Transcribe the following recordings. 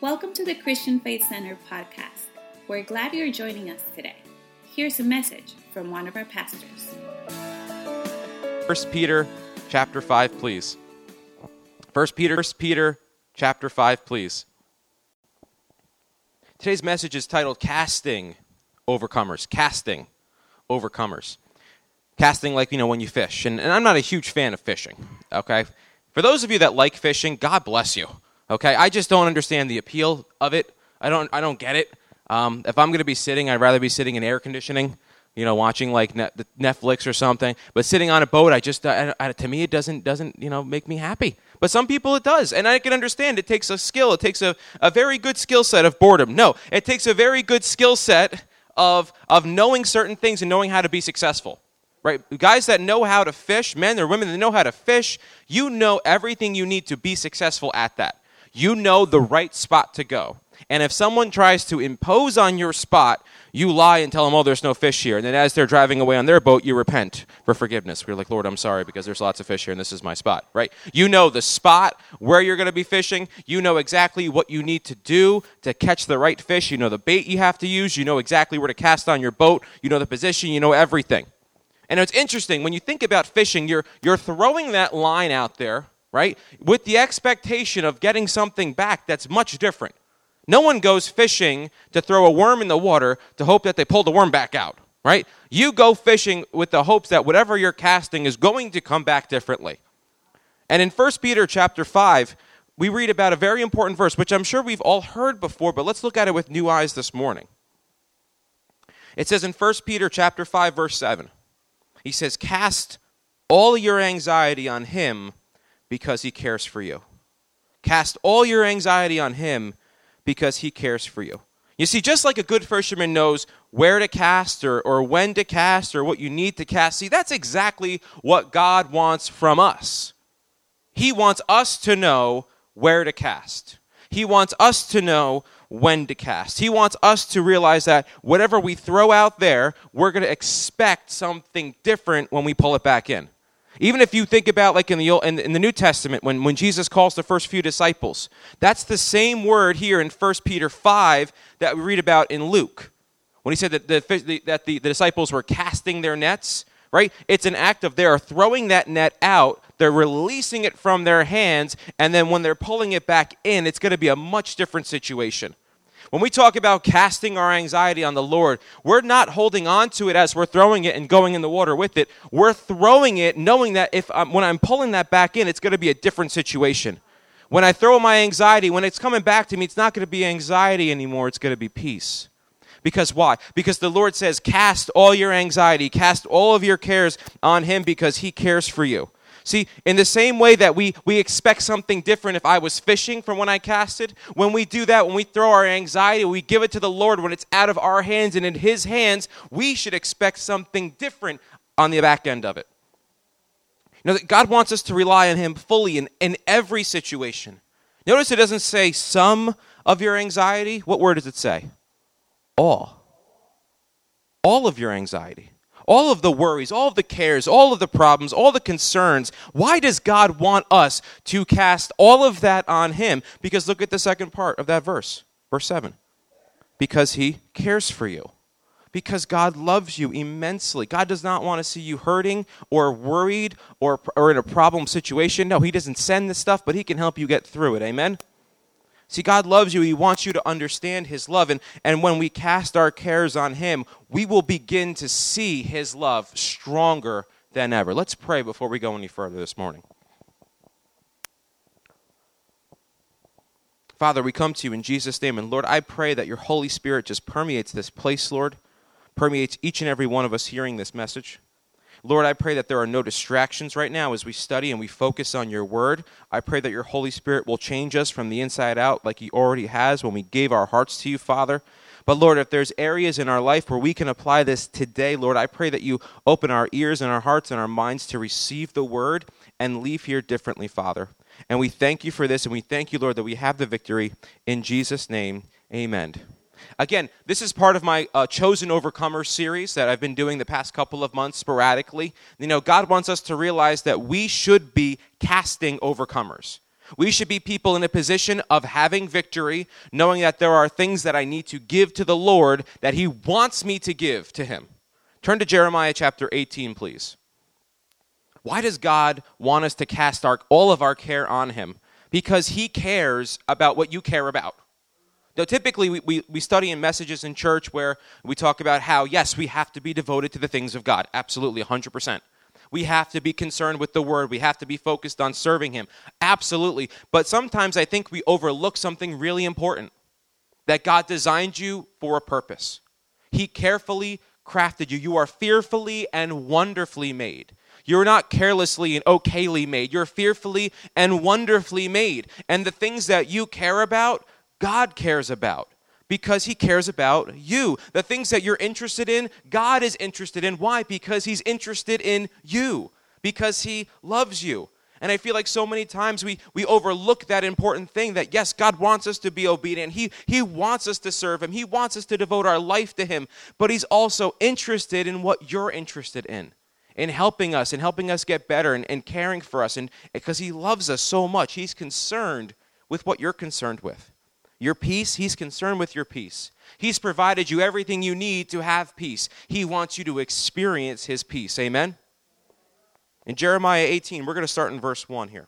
Welcome to the Christian Faith Center podcast. We're glad you're joining us today. Here's a message from one of our pastors. 1 Peter chapter 5, please. 1 Peter chapter 5, please. Today's message is titled Casting Overcomers. Casting Overcomers. Casting like, when you fish. And I'm not a huge fan of fishing, okay? For those of you that like fishing, God bless you, okay? I just don't understand the appeal of it. I don't get it. If I'm going to be sitting, I'd rather be sitting in air conditioning, watching like Netflix or something. But sitting on a boat, to me, it doesn't make me happy. But some people it does, and I can understand. It takes a skill. It takes a very good skill set of boredom. No, it takes a very good skill set of knowing certain things and knowing how to be successful. Right? Guys that know how to fish, men or women that know how to fish, you know everything you need to be successful at that. You know the right spot to go. And if someone tries to impose on your spot, you lie and tell them, oh, there's no fish here. And then as they're driving away on their boat, you repent for forgiveness. You're like, Lord, I'm sorry because there's lots of fish here and this is my spot, right? You know the spot where you're going to be fishing. You know exactly what you need to do to catch the right fish. You know the bait you have to use. You know exactly where to cast on your boat. You know the position. You know everything. And it's interesting, when you think about fishing, you're throwing that line out there, right, with the expectation of getting something back that's much different. No one goes fishing to throw a worm in the water to hope that they pull the worm back out, right? You go fishing with the hopes that whatever you're casting is going to come back differently. And in 1 Peter chapter 5, we read about a very important verse, which I'm sure we've all heard before, but let's look at it with new eyes this morning. It says in 1 Peter chapter 5, verse 7, he says, cast all your anxiety on him because he cares for you. Cast all your anxiety on him because he cares for you. You see, just like a good fisherman knows where to cast or when to cast or what you need to cast, see, that's exactly what God wants from us. He wants us to know where to cast. He wants us to know when to cast. He wants us to realize that whatever we throw out there, we're going to expect something different when we pull it back in. Even if you think about like in the New Testament, when Jesus calls the first few disciples, that's the same word here in 1 Peter 5 that we read about in Luke. When he said that the disciples were casting their nets, right? It's an act of they are throwing that net out, they're releasing it from their hands, and then when they're pulling it back in, it's going to be a much different situation. When we talk about casting our anxiety on the Lord, we're not holding on to it as we're throwing it and going in the water with it. We're throwing it knowing that when I'm pulling that back in, it's going to be a different situation. When I throw my anxiety, when it's coming back to me, it's not going to be anxiety anymore. It's going to be peace. Because why? Because the Lord says, cast all your anxiety, cast all of your cares on him because he cares for you. See, in the same way that we expect something different if I was fishing from when I casted, when we do that, when we throw our anxiety, we give it to the Lord when it's out of our hands and in his hands, we should expect something different on the back end of it. That God wants us to rely on him fully in every situation. Notice it doesn't say some of your anxiety. What word does it say? All. All of your anxiety. All of the worries, all of the cares, all of the problems, all the concerns. Why does God want us to cast all of that on him? Because look at the second part of that verse, verse 7. Because he cares for you. Because God loves you immensely. God does not want to see you hurting or worried or in a problem situation. No, he doesn't send this stuff, but he can help you get through it. Amen? See, God loves you. He wants you to understand his love. And when we cast our cares on him, we will begin to see his love stronger than ever. Let's pray before we go any further this morning. Father, we come to you in Jesus' name. And Lord, I pray that your Holy Spirit just permeates this place, Lord. Permeates each and every one of us hearing this message. Lord, I pray that there are no distractions right now as we study and we focus on your word. I pray that your Holy Spirit will change us from the inside out like he already has when we gave our hearts to you, Father. But Lord, if there's areas in our life where we can apply this today, Lord, I pray that you open our ears and our hearts and our minds to receive the word and leave here differently, Father. And we thank you for this, and we thank you, Lord, that we have the victory. In Jesus' name, amen. Again, this is part of my Chosen Overcomers series that I've been doing the past couple of months sporadically. God wants us to realize that we should be casting overcomers. We should be people in a position of having victory, knowing that there are things that I need to give to the Lord that he wants me to give to him. Turn to Jeremiah chapter 18, please. Why does God want us to cast all of our care on him? Because he cares about what you care about. Now, typically, we study in messages in church where we talk about how, yes, we have to be devoted to the things of God. Absolutely, 100%. We have to be concerned with the word. We have to be focused on serving him. Absolutely. But sometimes I think we overlook something really important, that God designed you for a purpose. He carefully crafted you. You are fearfully and wonderfully made. You're not carelessly and okayly made. You're fearfully and wonderfully made. And the things that you care about, God cares about, because he cares about you. The things that you're interested in, God is interested in. Why? Because he's interested in you, because he loves you. And I feel like so many times we overlook that important thing that, yes, God wants us to be obedient. He wants us to serve him. He wants us to devote our life to him. But he's also interested in what you're interested in helping us get better and caring for us. And because he loves us so much, he's concerned with what you're concerned with. Your peace, he's concerned with your peace. He's provided you everything you need to have peace. He wants you to experience his peace. Amen? In Jeremiah 18, we're going to start in verse 1 here.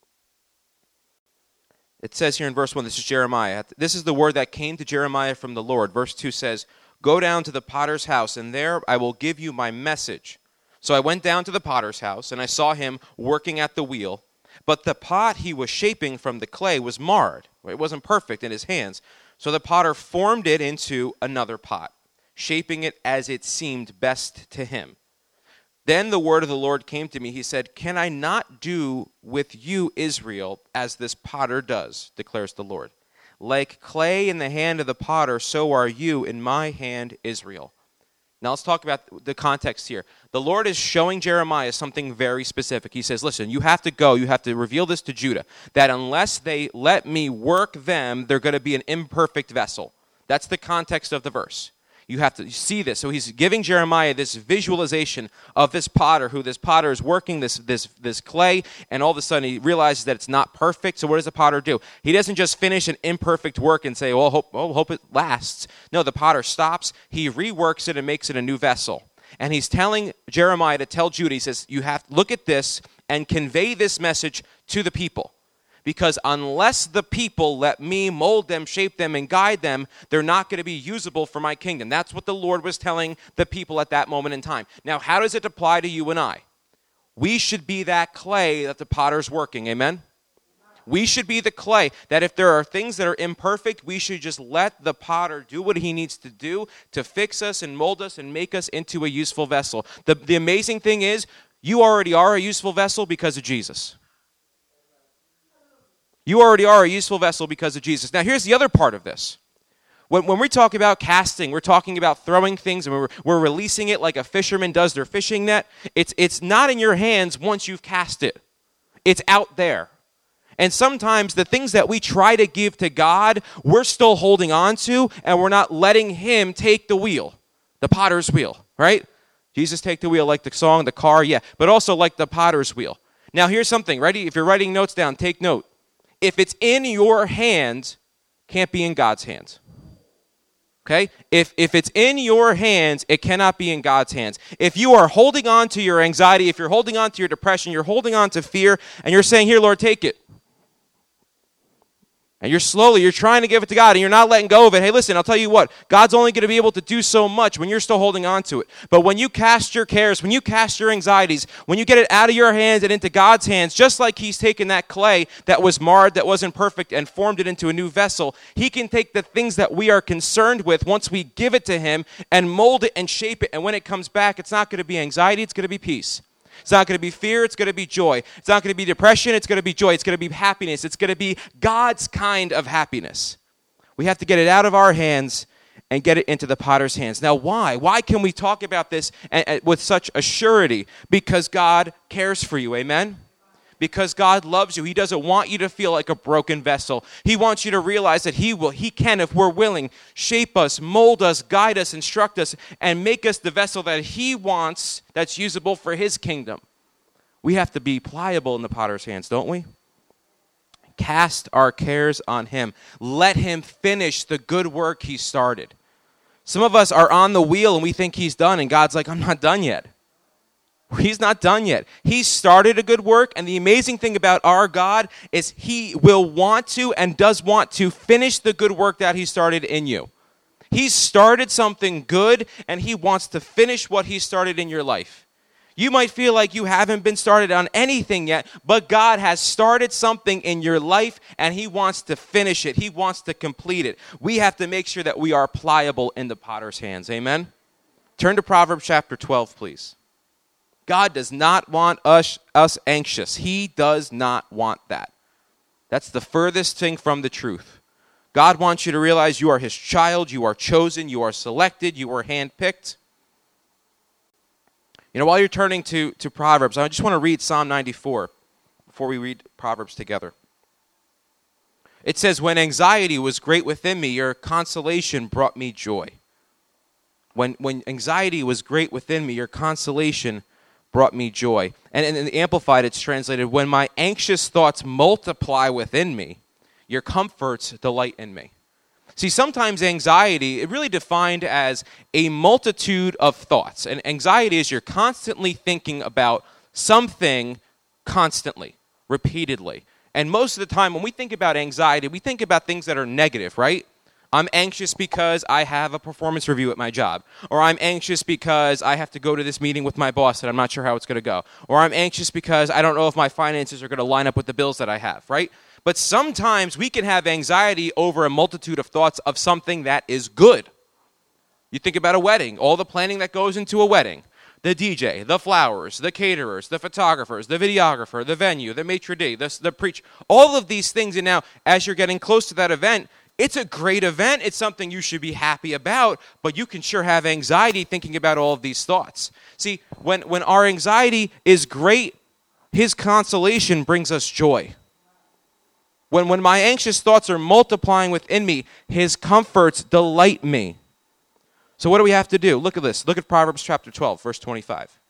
It says here in verse 1, this is Jeremiah. This is the word that came to Jeremiah from the Lord. Verse 2 says, "Go down to the potter's house, and there I will give you my message." So I went down to the potter's house, and I saw him working at the wheel. But the pot he was shaping from the clay was marred. It wasn't perfect in his hands. So the potter formed it into another pot, shaping it as it seemed best to him. Then the word of the Lord came to me. He said, "Can I not do with you, Israel, as this potter does, declares the Lord? Like clay in the hand of the potter, so are you in my hand, Israel." Now let's talk about the context here. The Lord is showing Jeremiah something very specific. He says, listen, you have to go, you have to reveal this to Judah, that unless they let me work them, they're going to be an imperfect vessel. That's the context of the verse. You have to see this. So he's giving Jeremiah this visualization of this potter, who this potter is working this clay, and all of a sudden he realizes that it's not perfect. So what does the potter do? He doesn't just finish an imperfect work and say, well, hope it lasts. No, the potter stops, he reworks it and makes it a new vessel. And he's telling Jeremiah to tell Judah, he says, you have to look at this and convey this message to the people. Because unless the people let me mold them, shape them, and guide them, they're not going to be usable for my kingdom. That's what the Lord was telling the people at that moment in time. Now, how does it apply to you and I? We should be that clay that the potter's working. Amen? We should be the clay that if there are things that are imperfect, we should just let the potter do what he needs to do to fix us and mold us and make us into a useful vessel. The amazing thing is, you already are a useful vessel because of Jesus. You already are a useful vessel because of Jesus. Now, here's the other part of this. When we talk about casting, we're talking about throwing things, and we're releasing it like a fisherman does their fishing net. It's not in your hands once you've cast it. It's out there. And sometimes the things that we try to give to God, we're still holding on to, and we're not letting him take the wheel, the potter's wheel, right? Jesus, take the wheel, like the song, the car, yeah, but also like the potter's wheel. Now, here's something. Ready? If you're writing notes down, take note. If it's in your hands, can't be in God's hands. Okay? If it's in your hands, it cannot be in God's hands. If you are holding on to your anxiety, if you're holding on to your depression, you're holding on to fear, and you're saying, here, Lord, take it. And you're trying to give it to God, and you're not letting go of it. Hey, listen, I'll tell you what, God's only going to be able to do so much when you're still holding on to it. But when you cast your cares, when you cast your anxieties, when you get it out of your hands and into God's hands, just like he's taken that clay that was marred, that wasn't perfect, and formed it into a new vessel, he can take the things that we are concerned with once we give it to him and mold it and shape it. And when it comes back, it's not going to be anxiety, it's going to be peace. It's not going to be fear, it's going to be joy. It's not going to be depression, it's going to be joy. It's going to be happiness. It's going to be God's kind of happiness. We have to get it out of our hands and get it into the potter's hands. Now, why? Why can we talk about this with such a surety? Because God cares for you, amen? Because God loves you. He doesn't want you to feel like a broken vessel. He wants you to realize that he can, if we're willing, shape us, mold us, guide us, instruct us, and make us the vessel that he wants that's usable for his kingdom. We have to be pliable in the potter's hands, don't we? Cast our cares on him. Let him finish the good work he started. Some of us are on the wheel and we think he's done, and God's like, I'm not done yet. He's not done yet. He started a good work, and the amazing thing about our God is he will want to and does want to finish the good work that he started in you. He started something good, and he wants to finish what he started in your life. You might feel like you haven't been started on anything yet, but God has started something in your life, and he wants to finish it. He wants to complete it. We have to make sure that we are pliable in the potter's hands. Amen? Turn to Proverbs chapter 12, please. God does not want us anxious. He does not want that. That's the furthest thing from the truth. God wants you to realize you are his child, you are chosen, you are selected, you are handpicked. You know, while you're turning to Proverbs, I just want to read Psalm 94 before we read Proverbs together. It says, when anxiety was great within me, your consolation brought me joy. When anxiety was great within me, your consolation brought me joy. And in the Amplified, it's translated, when my anxious thoughts multiply within me, your comforts delight in me. See, sometimes anxiety, it really defined as a multitude of thoughts. And anxiety is you're constantly thinking about something constantly, repeatedly. And most of the time, when we think about anxiety, we think about things that are negative, right? I'm anxious because I have a performance review at my job. Or I'm anxious because I have to go to this meeting with my boss and I'm not sure how it's going to go. Or I'm anxious because I don't know if my finances are going to line up with the bills that I have, right? But sometimes we can have anxiety over a multitude of thoughts of something that is good. You think about a wedding, all the planning that goes into a wedding. The DJ, the flowers, the caterers, the photographers, the videographer, the venue, the maitre d', the preach, all of these things. And now, as you're getting close to that event, it's a great event. It's something you should be happy about, but you can sure have anxiety thinking about all of these thoughts. See, when our anxiety is great, his consolation brings us joy. When my anxious thoughts are multiplying within me, his comforts delight me. So what do we have to do? Look at this. Look at Proverbs chapter 12, verse 25.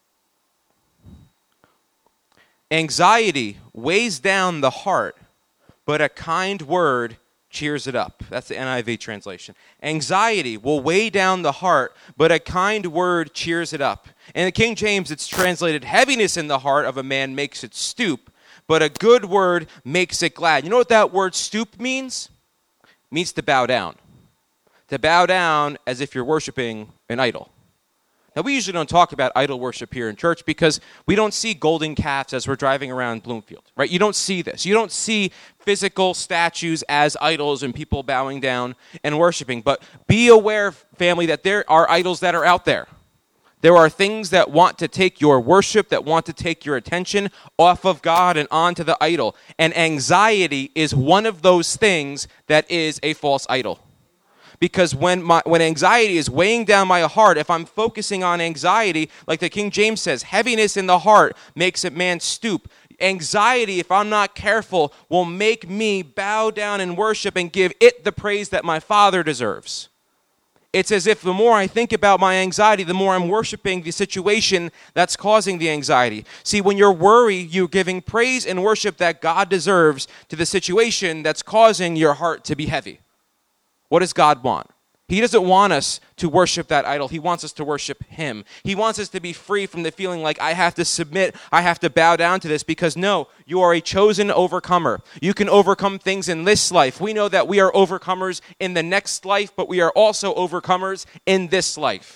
Anxiety weighs down the heart, but a kind word cheers it up. That's the NIV translation. Anxiety will weigh down the heart, but a kind word cheers it up. In the King James, it's translated, heaviness in the heart of a man makes it stoop, but a good word makes it glad. You know what that word stoop means? It means to bow down. To bow down as if you're worshiping an idol. Now, we usually don't talk about idol worship here in church because we don't see golden calves as we're driving around Bloomfield, right? You don't see this. You don't see physical statues as idols and people bowing down and worshiping. But be aware, family, that there are idols that are out there. There are things that want to take your worship, that want to take your attention off of God and onto the idol. And anxiety is one of those things that is a false idol. Because when anxiety is weighing down my heart, if I'm focusing on anxiety, like the King James says, heaviness in the heart makes a man stoop. Anxiety, if I'm not careful, will make me bow down and worship and give it the praise that my Father deserves. It's as if the more I think about my anxiety, the more I'm worshiping the situation that's causing the anxiety. See, when you're worried, you're giving praise and worship that God deserves to the situation that's causing your heart to be heavy. What does God want? He doesn't want us to worship that idol. He wants us to worship him. He wants us to be free from the feeling like I have to submit, I have to bow down to this, because no, you are a chosen overcomer. You can overcome things in this life. We know that we are overcomers in the next life, but we are also overcomers in this life.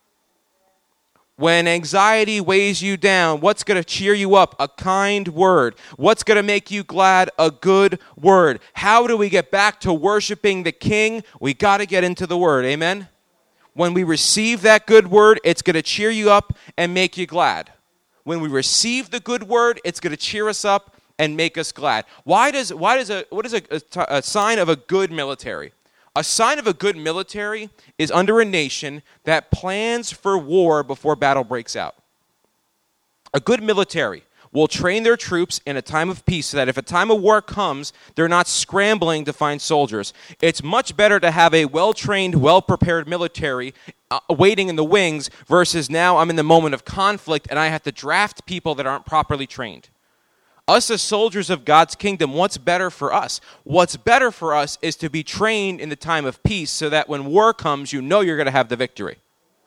When anxiety weighs you down, what's going to cheer you up? A kind word. What's going to make you glad? A good word. How do we get back to worshiping the King? We got to get into the Word. Amen? When we receive that good word, it's going to cheer you up and make you glad. When we receive the good word, it's going to cheer us up and make us glad. What is a sign of a good military? A sign of a good military is under a nation that plans for war before battle breaks out. A good military will train their troops in a time of peace so that if a time of war comes, they're not scrambling to find soldiers. It's much better to have a well-trained, well-prepared military waiting in the wings versus now I'm in the moment of conflict and I have to draft people that aren't properly trained. Us as soldiers of God's kingdom, what's better for us? What's better for us is to be trained in the time of peace so that when war comes, you know you're going to have the victory.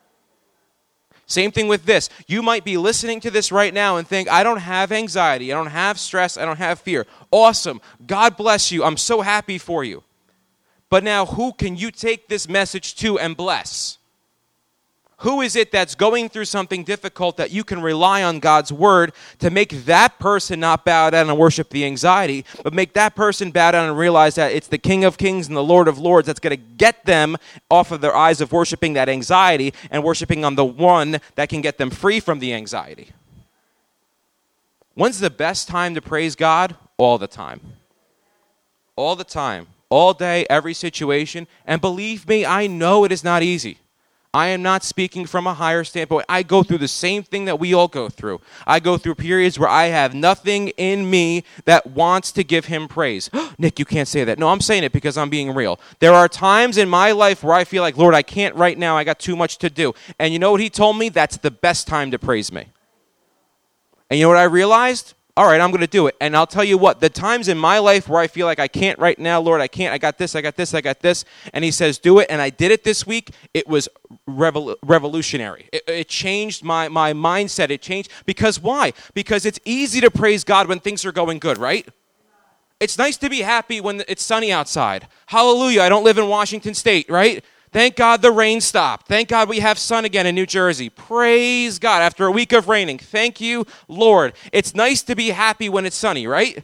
Same thing with this. You might be listening to this right now and think, I don't have anxiety, I don't have stress, I don't have fear. Awesome. God bless you. I'm so happy for you. But now who can you take this message to and bless? Who is it that's going through something difficult that you can rely on God's word to make that person not bow down and worship the anxiety, but make that person bow down and realize that it's the King of Kings and the Lord of Lords that's going to get them off of their eyes of worshiping that anxiety and worshiping on the one that can get them free from the anxiety? When's the best time to praise God? All the time. All the time. All day, every situation. And believe me, I know it is not easy. I am not speaking from a higher standpoint. I go through the same thing that we all go through. I go through periods where I have nothing in me that wants to give him praise. Nick, you can't say that. No, I'm saying it because I'm being real. There are times in my life where I feel like, Lord, I can't right now. I got too much to do. And you know what he told me? That's the best time to praise me. And you know what I realized? All right, I'm going to do it. And I'll tell you what, the times in my life where I feel like I can't right now, Lord, I can't, I got this. And he says, do it. And I did it this week. It was revolutionary. It changed my mindset. It changed. Because why? Because it's easy to praise God when things are going good, right? It's nice to be happy when it's sunny outside. Hallelujah, I don't live in Washington State, right? Thank God the rain stopped. Thank God we have sun again in New Jersey. Praise God after a week of raining. Thank you, Lord. It's nice to be happy when it's sunny, right?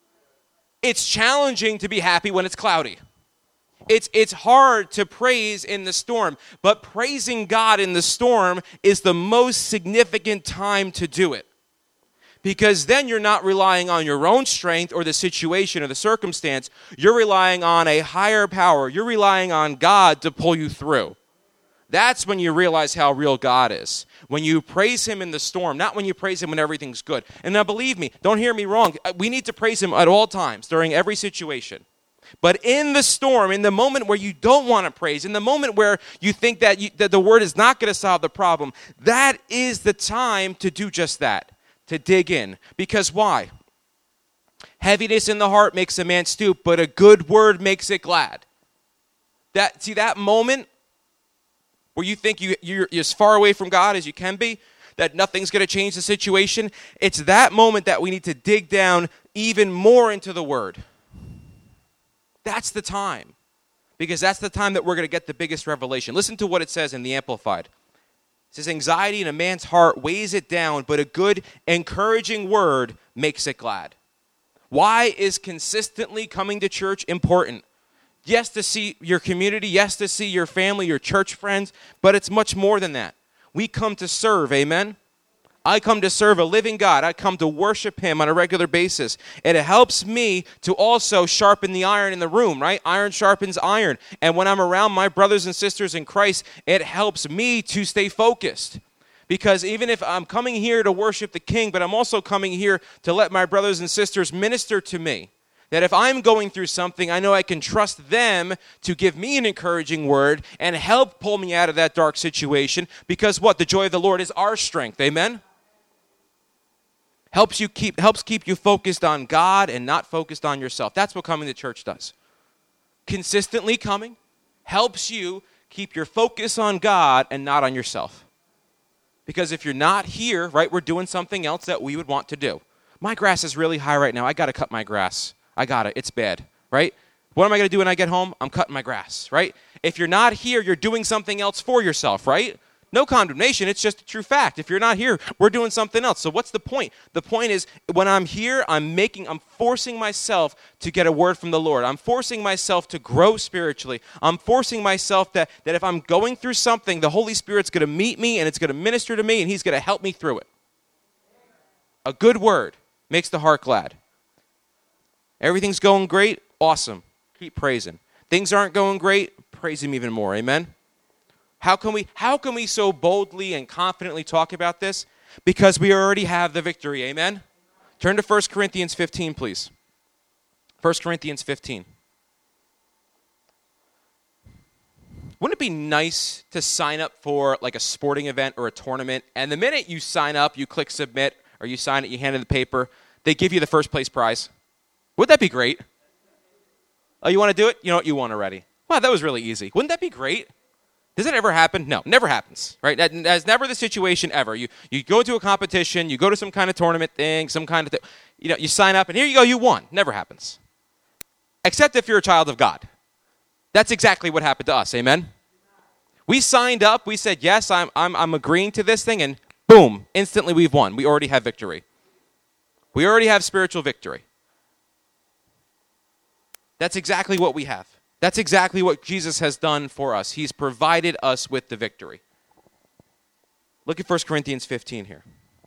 It's challenging to be happy when it's cloudy. It's hard to praise in the storm, but praising God in the storm is the most significant time to do it. Because then you're not relying on your own strength or the situation or the circumstance. You're relying on a higher power. You're relying on God to pull you through. That's when you realize how real God is. When you praise him in the storm, not when you praise him when everything's good. And now believe me, don't hear me wrong. We need to praise him at all times, during every situation. But in the storm, in the moment where you don't want to praise, in the moment where you think that the word is not going to solve the problem, that is the time to do just that. To dig in. Because why? Heaviness in the heart makes a man stoop, but a good word makes it glad. That moment where you think you're as far away from God as you can be, that nothing's going to change the situation, it's that moment that we need to dig down even more into the word. That's the time. Because that's the time that we're going to get the biggest revelation. Listen to what it says in the Amplified. It says, anxiety in a man's heart weighs it down, but a good, encouraging word makes it glad. Why is consistently coming to church important? Yes, to see your community. Yes, to see your family, your church friends. But it's much more than that. We come to serve, amen? I come to serve a living God. I come to worship him on a regular basis. And it helps me to also sharpen the iron in the room, right? Iron sharpens iron. And when I'm around my brothers and sisters in Christ, it helps me to stay focused. Because even if I'm coming here to worship the King, but I'm also coming here to let my brothers and sisters minister to me, that if I'm going through something, I know I can trust them to give me an encouraging word and help pull me out of that dark situation. Because what? The joy of the Lord is our strength. Amen? Helps keep you focused on God and not focused on yourself. That's what coming to church does. Consistently coming helps you keep your focus on God and not on yourself. Because if you're not here, right, we're doing something else that we would want to do. My grass is really high right now. I got to cut my grass. I got it. It's bad, right? What am I going to do when I get home? I'm cutting my grass, right? If you're not here, you're doing something else for yourself, right? No condemnation. It's just a true fact. If you're not here, we're doing something else. So what's the point? The point is when I'm here, I'm forcing myself to get a word from the Lord. I'm forcing myself to grow spiritually. I'm forcing myself that if I'm going through something, the Holy Spirit's going to meet me and it's going to minister to me and he's going to help me through it. A good word makes the heart glad. Everything's going great? Awesome. Keep praising. Things aren't going great? Praise him even more. Amen? How can we so boldly and confidently talk about this? Because we already have the victory. Amen? Turn to 1 Corinthians 15, please. 1 Corinthians 15. Wouldn't it be nice to sign up for like a sporting event or a tournament, and the minute you sign up, you click submit, or you sign it, you hand in the paper, they give you the first place prize? Would that be great? Oh, you want to do it? You know what? You won already. Wow, that was really easy. Wouldn't that be great? Does that ever happen? No, never happens, right? That's never the situation ever. You go to a competition, you go to some kind of tournament thing, some kind of you sign up, and here you go, you won. Never happens. Except if you're a child of God. That's exactly what happened to us, amen? We signed up, we said, yes, I'm agreeing to this thing, and boom, instantly we've won. We already have victory. We already have spiritual victory. That's exactly what we have. That's exactly what Jesus has done for us. He's provided us with the victory. Look at 1 Corinthians 15 here.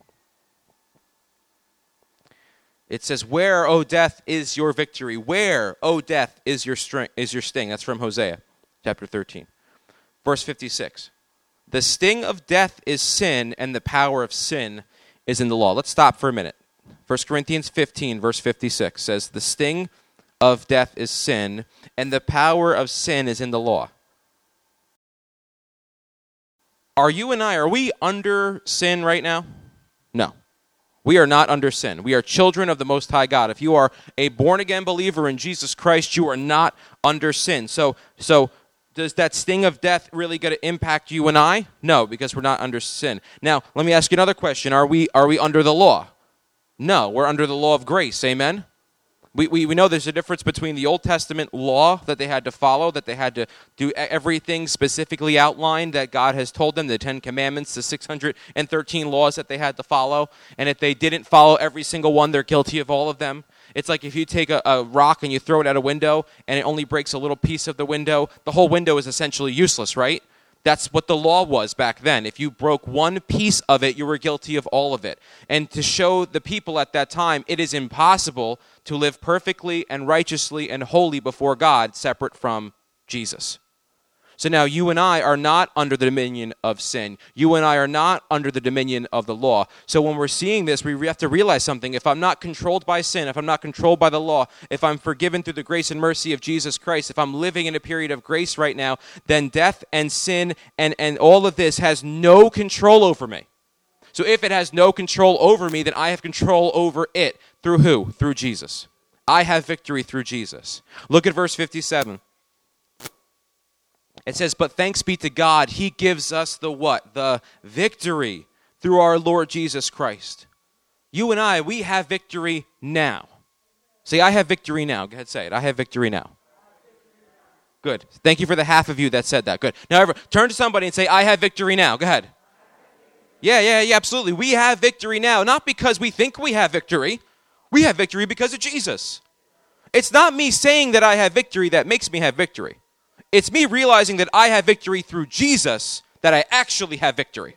It says, "Where, O death, is your victory? Where, O death, is your sting?" That's from Hosea chapter 13. Verse 56. "The sting of death is sin, and the power of sin is in the law." Let's stop for a minute. 1 Corinthians 15, verse 56 says, "The sting of death is sin, and the power of sin is in the law." Are you and I, are we under sin right now? No. We are not under sin. We are children of the Most High God. If you are a born-again believer in Jesus Christ, you are not under sin. So does that sting of death really going to impact you and I? No, because we're not under sin. Now, let me ask you another question. Are we under the law? No, we're under the law of grace. Amen? We know there's a difference between the Old Testament law that they had to follow, that they had to do everything specifically outlined that God has told them, the 10 Commandments, the 613 laws that they had to follow. And if they didn't follow every single one, they're guilty of all of them. It's like if you take a rock and you throw it at a window and it only breaks a little piece of the window, the whole window is essentially useless, right? That's what the law was back then. If you broke one piece of it, you were guilty of all of it. And to show the people at that time, it is impossible to live perfectly and righteously and holy before God separate from Jesus. So now you and I are not under the dominion of sin. You and I are not under the dominion of the law. So when we're seeing this, we have to realize something. If I'm not controlled by sin, if I'm not controlled by the law, if I'm forgiven through the grace and mercy of Jesus Christ, if I'm living in a period of grace right now, then death and sin and all of this has no control over me. So if it has no control over me, then I have control over it. Through who? Through Jesus. I have victory through Jesus. Look at verse 57. It says, "But thanks be to God, He gives us the what? The victory through our Lord Jesus Christ." You and I, we have victory now. Say, "I have victory now." Go ahead, say it. I have victory now. Good. Thank you for the half of you that said that. Good. Now, turn to somebody and say, "I have victory now." Go ahead. Yeah, absolutely. We have victory now, not because we think we have victory. We have victory because of Jesus. It's not me saying that I have victory that makes me have victory. It's me realizing that I have victory through Jesus, that I actually have victory.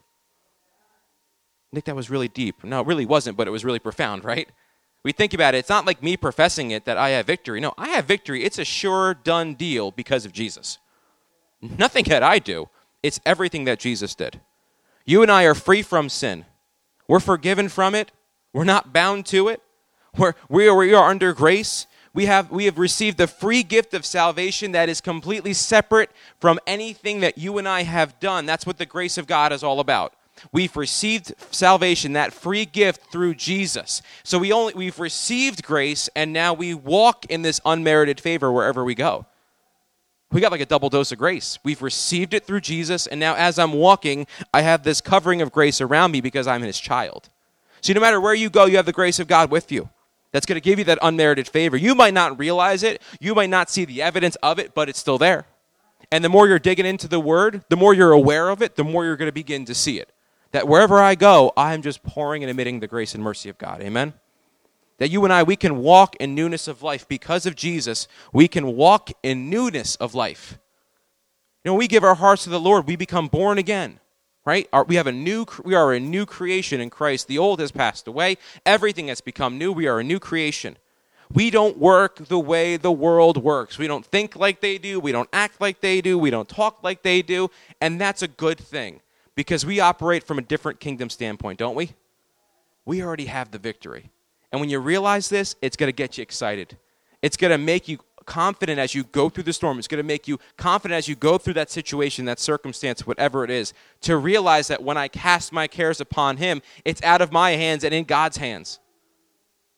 I think that was really deep. No, it really wasn't, but it was really profound, right? We think about it. It's not like me professing it that I have victory. No, I have victory. It's a sure done deal because of Jesus. Nothing that I do. It's everything that Jesus did. You and I are free from sin. We're forgiven from it. We're not bound to it. We are under grace. We have received the free gift of salvation that is completely separate from anything that you and I have done. That's what the grace of God is all about. We've received salvation, that free gift through Jesus. So we've received grace, and now we walk in this unmerited favor wherever we go. We got like a double dose of grace. We've received it through Jesus, and now as I'm walking, I have this covering of grace around me because I'm His child. So no matter where you go, you have the grace of God with you. That's going to give you that unmerited favor. You might not realize it. You might not see the evidence of it, but it's still there. And the more you're digging into the Word, the more you're aware of it, the more you're going to begin to see it. That wherever I go, I'm just pouring and emitting the grace and mercy of God. Amen? That you and I, we can walk in newness of life. Because of Jesus, we can walk in newness of life. You know, when we give our hearts to the Lord, we become born again. Right? We are a new creation in Christ. The old has passed away. Everything has become new. We are a new creation. We don't work the way the world works. We don't think like they do. We don't act like they do. We don't talk like they do. And that's a good thing because we operate from a different kingdom standpoint, don't we? We already have the victory. And when you realize this, it's going to get you excited. It's going to make you confident as you go through the storm. It's going to make you confident as you go through that situation, that circumstance, whatever it is, to realize that when I cast my cares upon Him, it's out of my hands and in God's hands.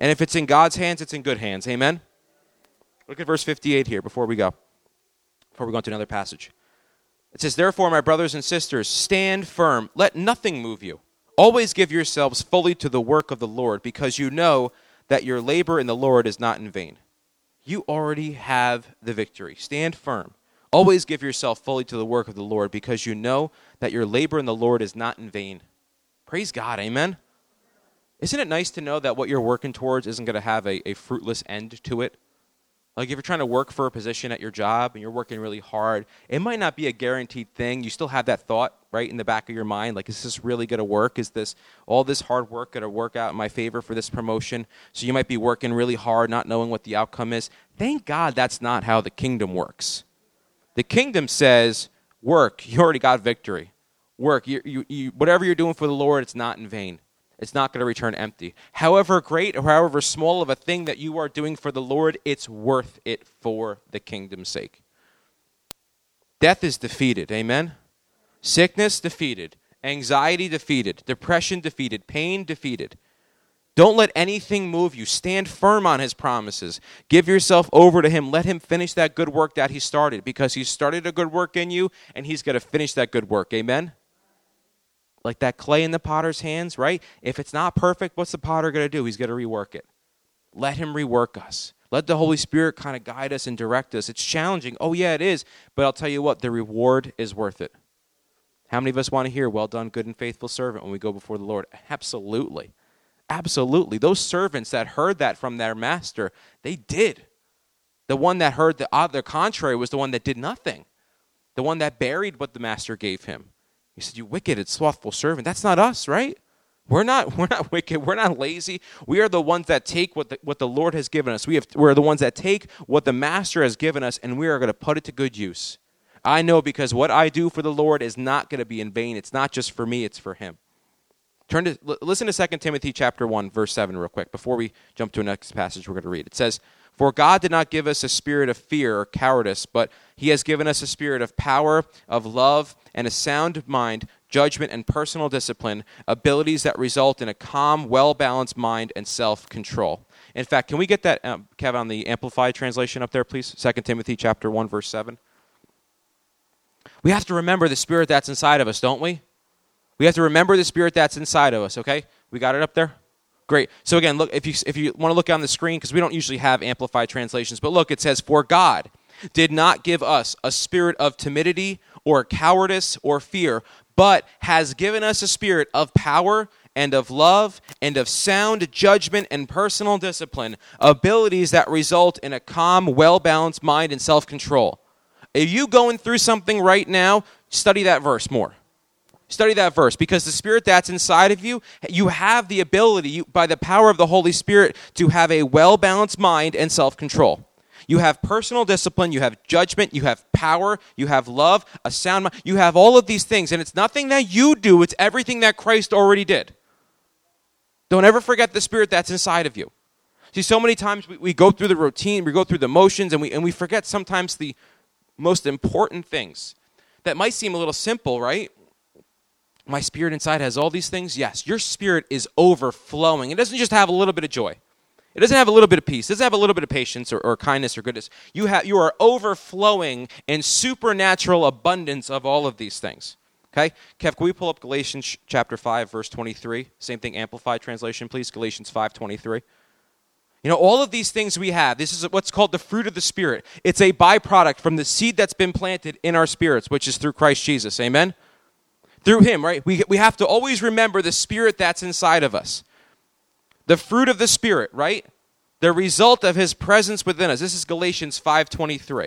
And if it's in God's hands, it's in good hands. Amen? Look at verse 58 here before we go into another passage. It says, therefore, my brothers and sisters, stand firm. Let nothing move you. Always give yourselves fully to the work of the Lord, because you know that your labor in the Lord is not in vain. You already have the victory. Stand firm. Always give yourself fully to the work of the Lord, because you know that your labor in the Lord is not in vain. Praise God, amen? Isn't it nice to know that what you're working towards isn't going to have a fruitless end to it? Like if you're trying to work for a position at your job and you're working really hard, it might not be a guaranteed thing. You still have that thought, right, in the back of your mind, like, is this really going to work? Is all this hard work going to work out in my favor for this promotion? So you might be working really hard, not knowing what the outcome is. Thank God that's not how the kingdom works. The kingdom says, work. You already got victory. Work. Whatever you're doing for the Lord, it's not in vain. It's not going to return empty. However great or however small of a thing that you are doing for the Lord, it's worth it for the kingdom's sake. Death is defeated. Amen? Sickness defeated. Anxiety defeated. Depression defeated. Pain defeated. Don't let anything move you. Stand firm on his promises. Give yourself over to him. Let him finish that good work that he started, because he started a good work in you, and he's going to finish that good work. Amen? Like that clay in the potter's hands, right? If it's not perfect, what's the potter going to do? He's going to rework it. Let him rework us. Let the Holy Spirit kind of guide us and direct us. It's challenging. Oh, yeah, it is. But I'll tell you what, the reward is worth it. How many of us want to hear, well done, good and faithful servant, when we go before the Lord? Absolutely. Absolutely. Those servants that heard that from their master, they did. The one that heard the contrary was the one that did nothing. The one that buried what the master gave him. He said, you wicked and slothful servant. That's not us, right? We're not wicked. We're not lazy. We are the ones that take what the Lord has given us. We're the ones that take what the master has given us, and we are going to put it to good use. I know, because what I do for the Lord is not going to be in vain. It's not just for me, it's for him. Listen to 2 Timothy chapter 1, verse 7 real quick before we jump to the next passage we're going to read. It says, for God did not give us a spirit of fear or cowardice, but he has given us a spirit of power, of love, and a sound mind, judgment, and personal discipline, abilities that result in a calm, well-balanced mind and self-control. In fact, can we get that, Kevin, on the Amplified translation up there, please? 2 Timothy chapter 1, verse 7. We have to remember the spirit that's inside of us, don't we? We have to remember the spirit that's inside of us, okay? We got it up there? Great. So again, look, if you want to look on the screen, because we don't usually have amplified translations, but look, it says, for God did not give us a spirit of timidity or cowardice or fear, but has given us a spirit of power and of love and of sound judgment and personal discipline, abilities that result in a calm, well-balanced mind and self-control. If you going through something right now, study that verse more. Study that verse, because the spirit that's inside of you, you have the ability, by the power of the Holy Spirit, to have a well-balanced mind and self-control. You have personal discipline, you have judgment, you have power, you have love, a sound mind. You have all of these things, and it's nothing that you do, it's everything that Christ already did. Don't ever forget the spirit that's inside of you. See, so many times we go through the routine, we go through the motions, and we forget sometimes the most important things that might seem a little simple, right? My spirit inside has all these things. Yes, your spirit is overflowing. It doesn't just have a little bit of joy. It doesn't have a little bit of peace. It doesn't have a little bit of patience or kindness or goodness. You are overflowing in supernatural abundance of all of these things. Okay? Kev, can we pull up Galatians chapter 5, verse 23? Same thing, Amplified translation, please. Galatians 5:23. You know, all of these things we have, this is what's called the fruit of the Spirit. It's a byproduct from the seed that's been planted in our spirits, which is through Christ Jesus. Amen? Through him, right? We have to always remember the spirit that's inside of us. The fruit of the Spirit, right? The result of his presence within us. This is Galatians 5:23.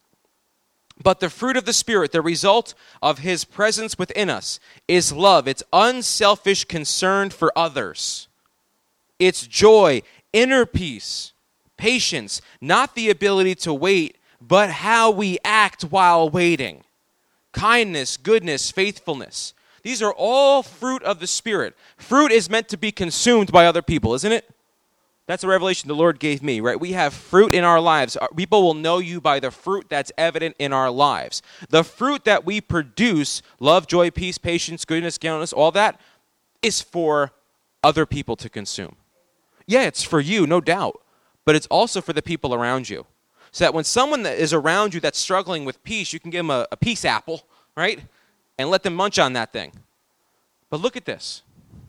But the fruit of the Spirit, the result of his presence within us, is love. It's unselfish concern for others. It's joy, inner peace, patience, not the ability to wait, but how we act while waiting. Kindness, goodness, faithfulness. These are all fruit of the Spirit. Fruit is meant to be consumed by other people, isn't it? That's a revelation the Lord gave me, right? We have fruit in our lives. People will know you by the fruit that's evident in our lives. The fruit that we produce, love, joy, peace, patience, goodness, gentleness, all that, is for other people to consume. Yeah, it's for you, no doubt. But it's also for the people around you. So that when someone that is around you that's struggling with peace, you can give them a peace apple, right? And let them munch on that thing. But look at this.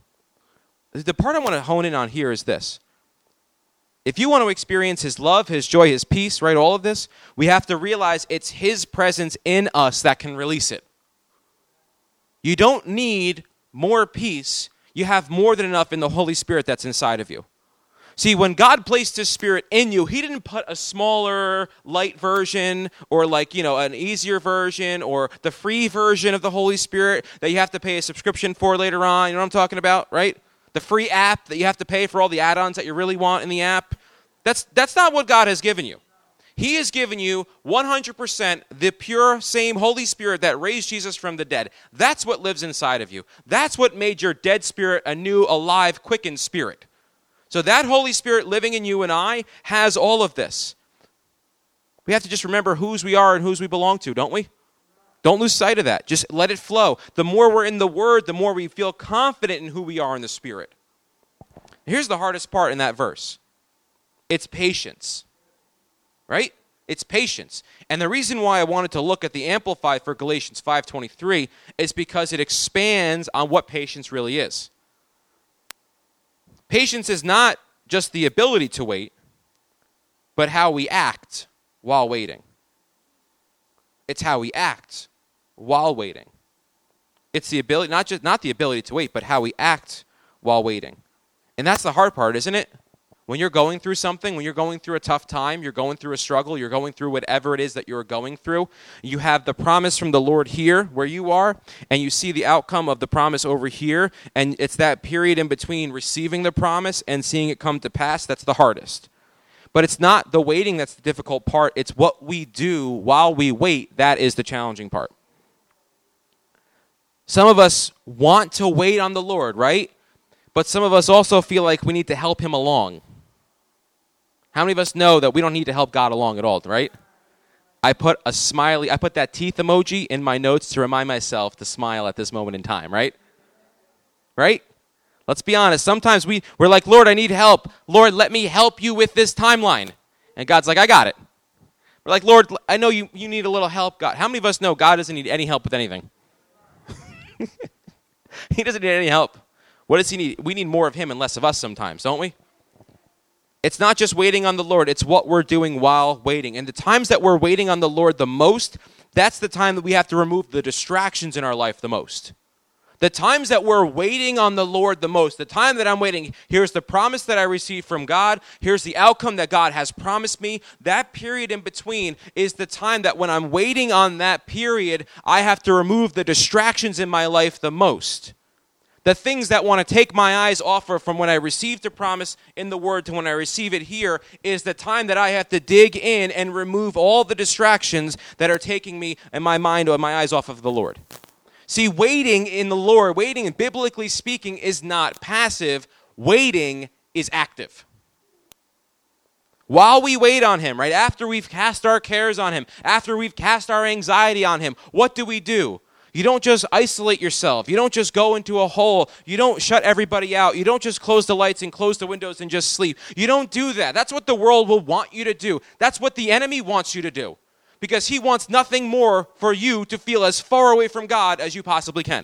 The part I want to hone in on here is this. If you want to experience his love, his joy, his peace, right, all of this, we have to realize it's his presence in us that can release it. You don't need more peace. You have more than enough in the Holy Spirit that's inside of you. See, when God placed his Spirit in you, he didn't put a smaller, light version or an easier version or the free version of the Holy Spirit that you have to pay a subscription for later on. You know what I'm talking about, right? The free app that you have to pay for all the add-ons that you really want in the app. That's not what God has given you. He has given you 100% the pure same Holy Spirit that raised Jesus from the dead. That's what lives inside of you. That's what made your dead spirit a new, alive, quickened spirit. So that Holy Spirit living in you and I has all of this. We have to just remember whose we are and whose we belong to, don't we? Don't lose sight of that. Just let it flow. The more we're in the Word, the more we feel confident in who we are in the Spirit. Here's the hardest part in that verse. It's patience. Right? It's patience. And the reason why I wanted to look at the Amplified for Galatians 5:23 is because it expands on what patience really is. Patience is not just the ability to wait, but how we act while waiting. It's how we act while waiting. It's the ability, not the ability to wait, but how we act while waiting. And that's the hard part, isn't it? When you're going through something, when you're going through a tough time, you're going through a struggle, you're going through whatever it is that you're going through, you have the promise from the Lord here where you are, and you see the outcome of the promise over here, and it's that period in between receiving the promise and seeing it come to pass that's the hardest. But it's not the waiting that's the difficult part, it's what we do while we wait that is the challenging part. Some of us want to wait on the Lord, right? But some of us also feel like we need to help him along. How many of us know that we don't need to help God along at all, right? I put that teeth emoji in my notes to remind myself to smile at this moment in time, right? Right? Let's be honest. Sometimes we're like, Lord, I need help. Lord, let me help you with this timeline. And God's like, I got it. We're like, Lord, I know you need a little help, God. How many of us know God doesn't need any help with anything? He doesn't need any help. What does he need? We need more of him and less of us sometimes, don't we? It's not just waiting on the Lord. It's what we're doing while waiting. And the times that we're waiting on the Lord the most, that's the time that we have to remove the distractions in our life the most. The times that we're waiting on the Lord the most, the time that I'm waiting, here's the promise that I received from God, here's the outcome that God has promised me. That period in between is the time that when I'm waiting on that period, I have to remove the distractions in my life the most. The things that want to take my eyes off from when I received the promise in the Word to when I receive it here is the time that I have to dig in and remove all the distractions that are taking me and my mind or my eyes off of the Lord. See, waiting in the Lord, waiting, biblically speaking, is not passive. Waiting is active. While we wait on him, right, after we've cast our cares on him, after we've cast our anxiety on him, what do? You don't just isolate yourself. You don't just go into a hole. You don't shut everybody out. You don't just close the lights and close the windows and just sleep. You don't do that. That's what the world will want you to do. That's what the enemy wants you to do. Because he wants nothing more for you to feel as far away from God as you possibly can.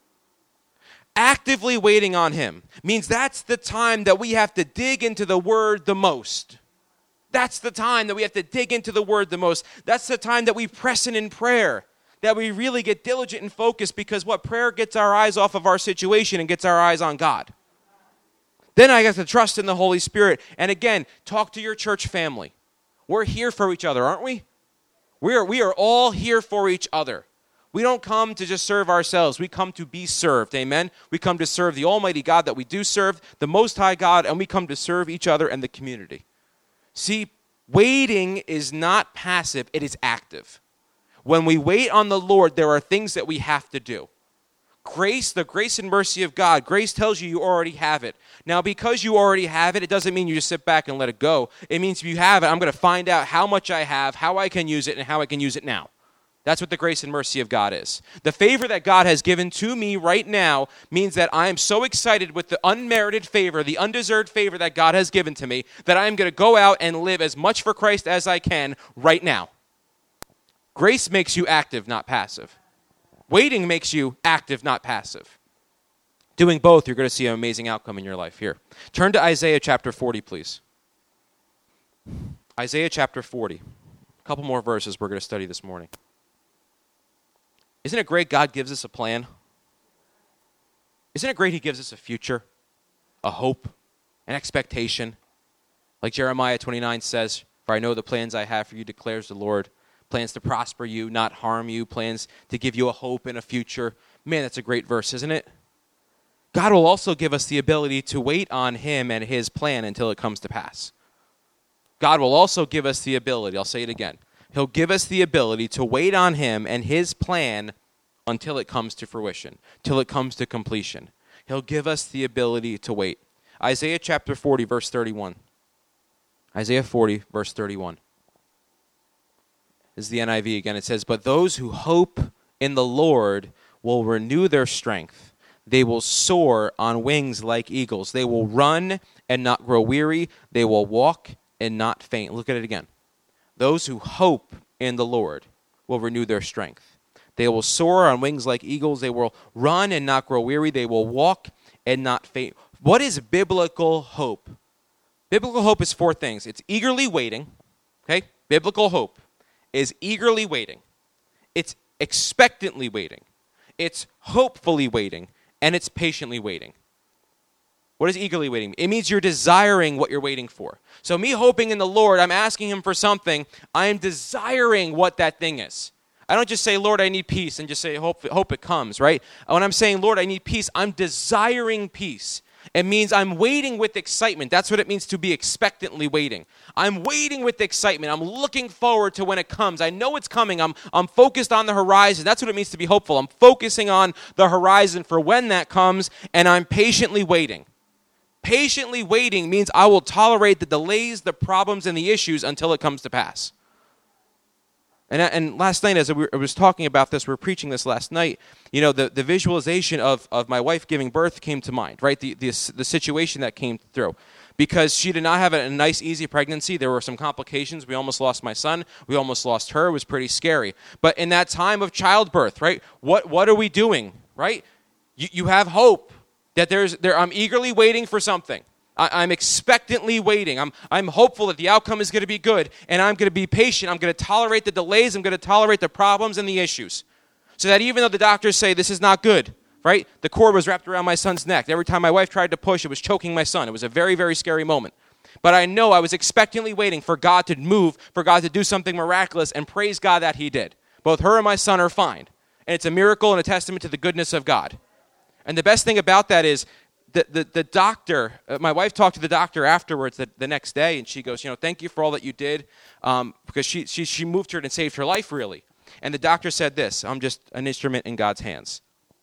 Actively waiting on him means that's the time that we have to dig into the Word the most. That's the time that we have to dig into the Word the most. That's the time that we press in prayer. That we really get diligent and focused because prayer gets our eyes off of our situation and gets our eyes on God. Then I have to trust in the Holy Spirit. And again, talk to your church family. We're here for each other, aren't we? We are all here for each other. We don't come to just serve ourselves. We come to be served, amen? We come to serve the Almighty God that we do serve, the Most High God, and we come to serve each other and the community. See, waiting is not passive, it is active. When we wait on the Lord, there are things that we have to do. Grace, the grace and mercy of God, grace tells you already have it. Now, because you already have it, it doesn't mean you just sit back and let it go. It means if you have it, I'm going to find out how much I have, how I can use it, and how I can use it now. That's what the grace and mercy of God is. The favor that God has given to me right now means that I am so excited with the unmerited favor, the undeserved favor that God has given to me, that I am going to go out and live as much for Christ as I can right now. Grace makes you active, not passive. Waiting makes you active, not passive. Doing both, you're going to see an amazing outcome in your life here. Turn to Isaiah chapter 40, please. Isaiah chapter 40. A couple more verses we're going to study this morning. Isn't it great God gives us a plan? Isn't it great he gives us a future, a hope, an expectation? Like Jeremiah 29 says, "For I know the plans I have for you, declares the Lord. Plans to prosper you, not harm you. Plans to give you a hope and a future." Man, that's a great verse, isn't it? God will also give us the ability to wait on him and his plan until it comes to pass. God will also give us the ability, I'll say it again, he'll give us the ability to wait on him and his plan until it comes to fruition, till it comes to completion. He'll give us the ability to wait. Isaiah chapter 40, verse 31. Isaiah 40, verse 31. This is the NIV again. It says, "But those who hope in the Lord will renew their strength. They will soar on wings like eagles. They will run and not grow weary. They will walk and not faint." Look at it again. Those who hope in the Lord will renew their strength. They will soar on wings like eagles. They will run and not grow weary. They will walk and not faint. What is biblical hope? Biblical hope is four things. It's eagerly waiting. Okay? Biblical hope is eagerly waiting. It's expectantly waiting. It's hopefully waiting. And it's patiently waiting. What is eagerly waiting? It means you're desiring what you're waiting for. So me hoping in the Lord, I'm asking him for something. I am desiring what that thing is. I don't just say, "Lord, I need peace," and just say, hope it comes, right? When I'm saying, "Lord, I need peace," I'm desiring peace. It means I'm waiting with excitement. That's what it means to be expectantly waiting. I'm waiting with excitement. I'm looking forward to when it comes. I know it's coming. I'm focused on the horizon. That's what it means to be hopeful. I'm focusing on the horizon for when that comes, and I'm patiently waiting. Patiently waiting means I will tolerate the delays, the problems, and the issues until it comes to pass. And last night, as I was talking about this, we were preaching this last night, the visualization of my wife giving birth came to mind, right? The situation that came through. Because she did not have a nice, easy pregnancy. There were some complications. We almost lost my son. We almost lost her. It was pretty scary. But in that time of childbirth, right, what are we doing, right? You have hope that I'm eagerly waiting for something. I'm expectantly waiting. I'm hopeful that the outcome is going to be good, and I'm going to be patient. I'm going to tolerate the delays. I'm going to tolerate the problems and the issues. So that even though the doctors say this is not good, right? The cord was wrapped around my son's neck. Every time my wife tried to push, it was choking my son. It was a very, very scary moment. But I know I was expectantly waiting for God to move, for God to do something miraculous, and praise God that he did. Both her and my son are fine. And it's a miracle and a testament to the goodness of God. And the best thing about that is the doctor, my wife talked to the doctor afterwards the next day, and she goes, "Thank you for all that you did," because she moved her and saved her life, really. And the doctor said this, "I'm just an instrument in God's hands."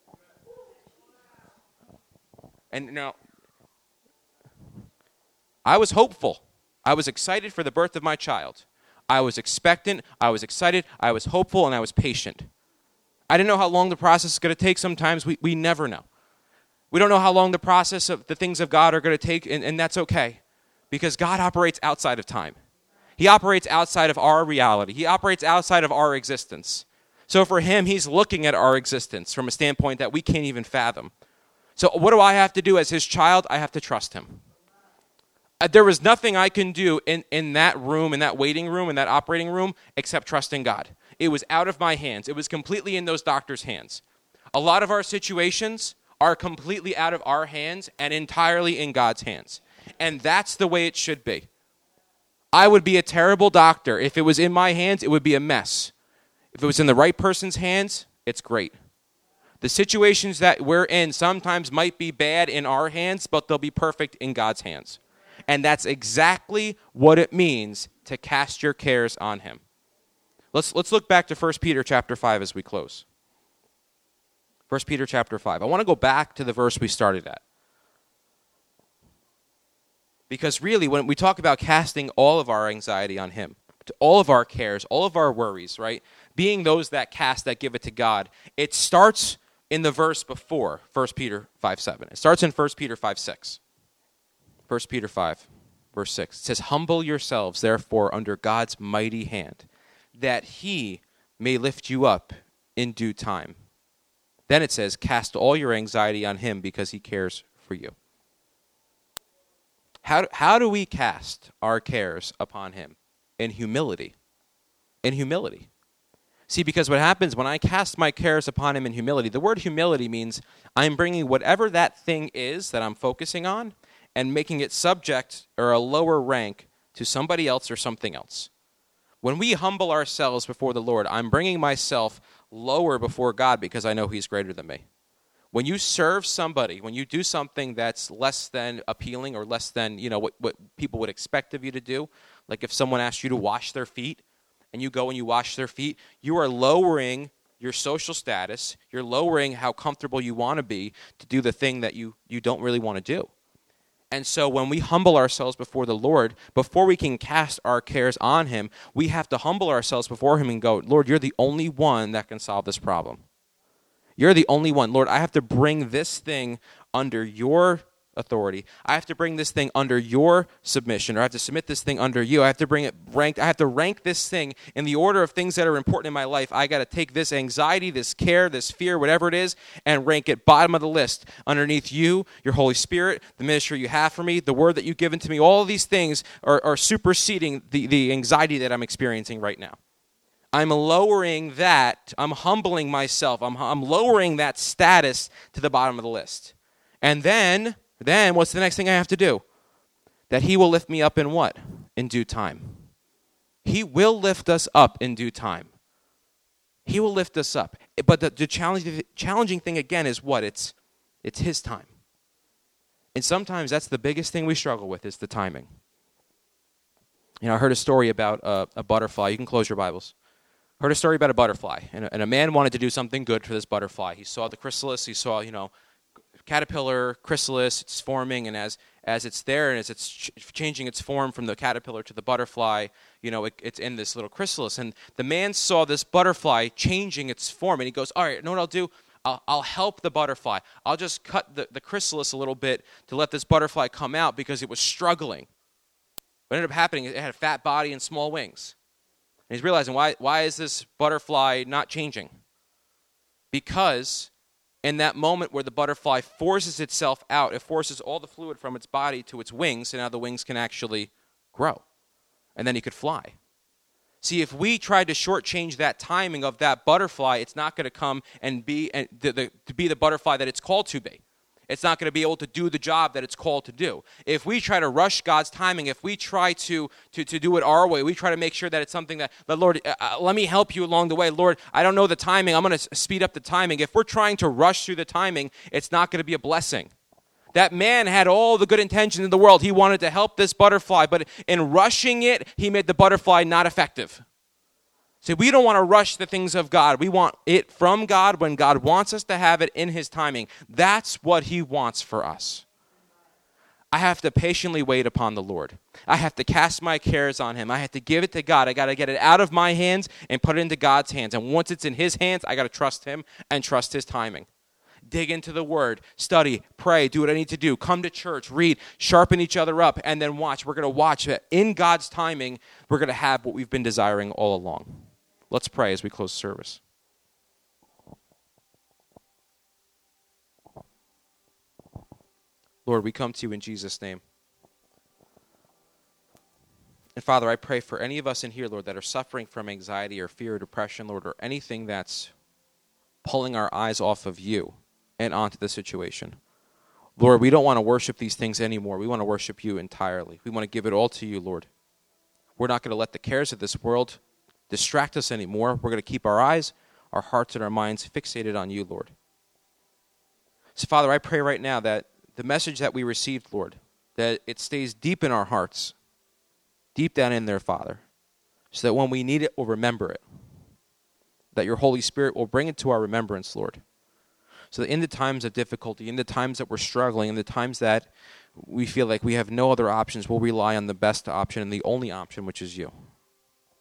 And now, I was hopeful. I was excited for the birth of my child. I was expectant. I was excited. I was hopeful, and I was patient. I didn't know how long the process is going to take. Sometimes we never know. We don't know how long the process of the things of God are going to take, and that's okay, because God operates outside of time. He operates outside of our reality. He operates outside of our existence. So for him, he's looking at our existence from a standpoint that we can't even fathom. So what do I have to do as his child? I have to trust him. There was nothing I can do in that room, in that waiting room, in that operating room, except trusting God. It was out of my hands. It was completely in those doctors' hands. A lot of our situations are completely out of our hands and entirely in God's hands. And that's the way it should be. I would be a terrible doctor. If it was in my hands, it would be a mess. If it was in the right person's hands, it's great. The situations that we're in sometimes might be bad in our hands, but they'll be perfect in God's hands. And that's exactly what it means to cast your cares on him. Let's look back to 1 Peter chapter 5 as we close. 1 Peter chapter 5. I want to go back to the verse we started at. Because really, when we talk about casting all of our anxiety on him, all of our cares, all of our worries, right? Being those that cast, that give it to God. It starts in the verse before 1 Peter 5:7. It starts in 1 Peter 5:6. 1 Peter 5, verse 6. It says, humble yourselves, therefore, under God's mighty hand, that he may lift you up in due time. Then it says, cast all your anxiety on him because he cares for you. How do we cast our cares upon him? In humility. In humility. See, because what happens when I cast my cares upon him in humility, the word humility means I'm bringing whatever that thing is that I'm focusing on and making it subject or a lower rank to somebody else or something else. When we humble ourselves before the Lord, I'm bringing myself lower before God because I know he's greater than me. When you serve somebody, when you do something that's less than appealing or less than, what people would expect of you to do, like if someone asked you to wash their feet and you go and you wash their feet, you are lowering your social status. You're lowering how comfortable you want to be to do the thing that you don't really want to do. And so when we humble ourselves before the Lord, before we can cast our cares on him, we have to humble ourselves before him and go, Lord, you're the only one that can solve this problem. You're the only one. Lord, I have to bring this thing under your authority. I have to bring this thing under your submission, or I have to submit this thing under you. I have to bring it ranked. I have to rank this thing in the order of things that are important in my life. I got to take this anxiety, this care, this fear, whatever it is, and rank it bottom of the list underneath you, your Holy Spirit, the ministry you have for me, the word that you've given to me. All of these things are superseding the anxiety that I'm experiencing right now. I'm lowering that. I'm humbling myself. I'm lowering that status to the bottom of the list. And then what's the next thing I have to do? That he will lift me up in what? In due time. He will lift us up in due time. He will lift us up. But the challenging thing again is what? It's his time. And sometimes that's the biggest thing we struggle with is the timing. I heard a story about a butterfly. You can close your Bibles. Heard a story about a butterfly. And a man wanted to do something good for this butterfly. He saw the chrysalis. He saw, caterpillar, chrysalis, it's forming, and as it's there and as it's changing its form from the caterpillar to the butterfly, it's in this little chrysalis. And the man saw this butterfly changing its form, and he goes, all right, you know what I'll do? I'll help the butterfly. I'll just cut the chrysalis a little bit to let this butterfly come out because it was struggling. What ended up happening, it had a fat body and small wings. And he's realizing, why is this butterfly not changing? Because in that moment where the butterfly forces itself out, it forces all the fluid from its body to its wings, and now the wings can actually grow. And then he could fly. See, if we tried to shortchange that timing of that butterfly, it's not going to come and be the butterfly that it's called to be. It's not going to be able to do the job that it's called to do. If we try to rush God's timing, if we try to do it our way, we try to make sure that it's something that, Lord, let me help you along the way. Lord, I don't know the timing. I'm going to speed up the timing. If we're trying to rush through the timing, it's not going to be a blessing. That man had all the good intentions in the world. He wanted to help this butterfly, but in rushing it, he made the butterfly not effective. See, we don't want to rush the things of God. We want it from God when God wants us to have it in his timing. That's what he wants for us. I have to patiently wait upon the Lord. I have to cast my cares on him. I have to give it to God. I got to get it out of my hands and put it into God's hands. And once it's in his hands, I got to trust him and trust his timing. Dig into the word, study, pray, do what I need to do. Come to church, read, sharpen each other up, and then watch. We're going to watch that in God's timing, we're going to have what we've been desiring all along. Let's pray as we close service. Lord, we come to you in Jesus' name. And Father, I pray for any of us in here, Lord, that are suffering from anxiety or fear or depression, Lord, or anything that's pulling our eyes off of you and onto the situation. Lord, we don't want to worship these things anymore. We want to worship you entirely. We want to give it all to you, Lord. We're not going to let the cares of this world distract us anymore. We're going to keep our eyes, our hearts, and our minds fixated on you, Lord. So, Father, I pray right now that the message that we received, Lord, that it stays deep in our hearts, deep down in there, Father, so that when we need it, we'll remember it. That your Holy Spirit will bring it to our remembrance, Lord. So that in the times of difficulty, in the times that we're struggling, in the times that we feel like we have no other options, we'll rely on the best option and the only option, which is you.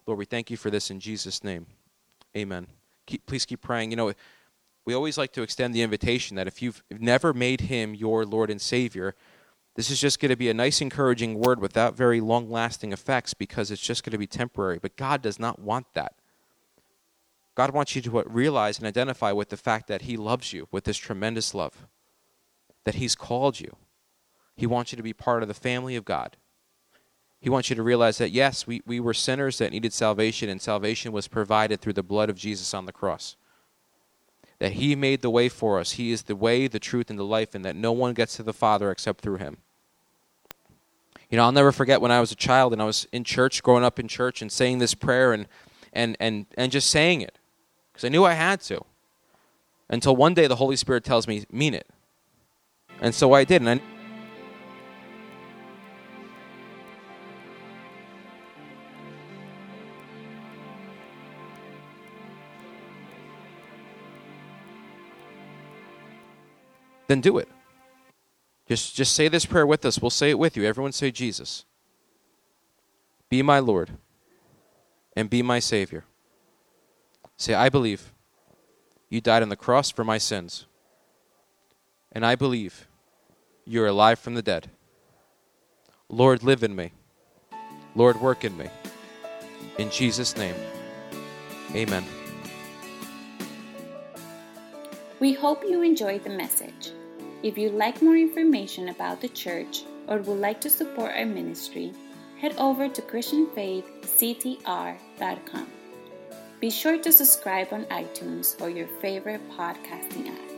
Lord, we thank you for this in Jesus' name. Amen. Please keep praying. We always like to extend the invitation that if you've never made him your Lord and Savior, this is just going to be a nice, encouraging word without very long-lasting effects because it's just going to be temporary. But God does not want that. God wants you to realize and identify with the fact that he loves you with this tremendous love, that he's called you. He wants you to be part of the family of God. He wants you to realize that, yes, we were sinners that needed salvation, and salvation was provided through the blood of Jesus on the cross. That he made the way for us. He is the way, the truth, and the life, and that no one gets to the Father except through him. I'll never forget when I was a child and I was in church, growing up in church, and saying this prayer and just saying it. Because I knew I had to. Until one day the Holy Spirit tells me, mean it. And so I did. And then do it. Just say this prayer with us. We'll say it with you. Everyone say, Jesus, be my Lord and be my Savior. Say, I believe you died on the cross for my sins. And I believe you're alive from the dead. Lord, live in me. Lord, work in me. In Jesus' name, amen. We hope you enjoyed the message. If you'd like more information about the church or would like to support our ministry, head over to ChristianFaithCTR.com. Be sure to subscribe on iTunes or your favorite podcasting app.